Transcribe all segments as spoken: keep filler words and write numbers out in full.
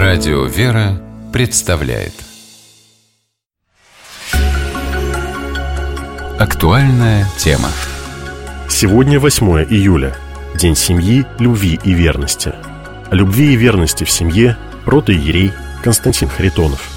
Радио «Вера» представляет актуальная тема. Сегодня восьмое июля, День семьи, любви и верности. О любви и верности в семье протоиерей Константин Харитонов.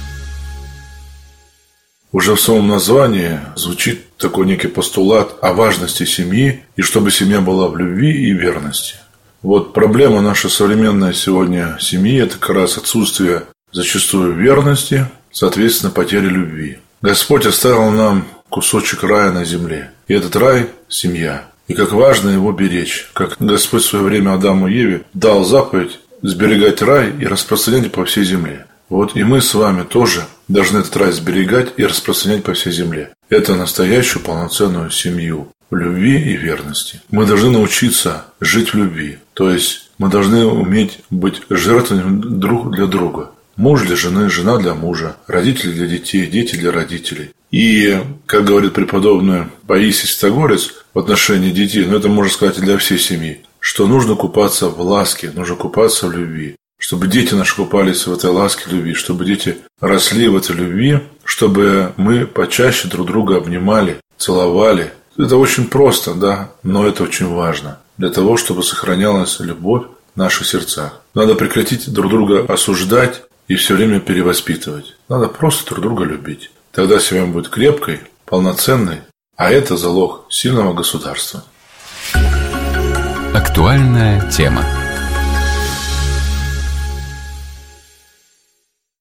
Уже в самом названии звучит такой некий постулат о важности семьи и чтобы семья была в любви и верности. Вот проблема нашей современной сегодня семьи – это как раз отсутствие зачастую верности, соответственно, потеря любви. Господь оставил нам кусочек рая на земле. И этот рай – семья. И как важно его беречь. Как Господь в свое время Адаму и Еве дал заповедь сберегать рай и распространять по всей земле. Вот и мы с вами тоже должны этот рай сберегать и распространять по всей земле. Это настоящую полноценную семью в любви и верности. Мы должны научиться жить в любви. То есть мы должны уметь быть жертвами друг для друга. Муж для жены, жена для мужа, родители для детей, дети для родителей. И, как говорит преподобный Паисий Святогорец в отношении детей, но это можно сказать и для всей семьи, что нужно купаться в ласке, нужно купаться в любви. Чтобы дети наши купались в этой ласке, любви, чтобы дети росли в этой любви, чтобы мы почаще друг друга обнимали, целовали. Это очень просто, да, но это очень важно для того, чтобы сохранялась любовь в наших сердцах. Надо прекратить друг друга осуждать и все время перевоспитывать. Надо просто друг друга любить. Тогда семья будет крепкой, полноценной, а это залог сильного государства. Актуальная тема.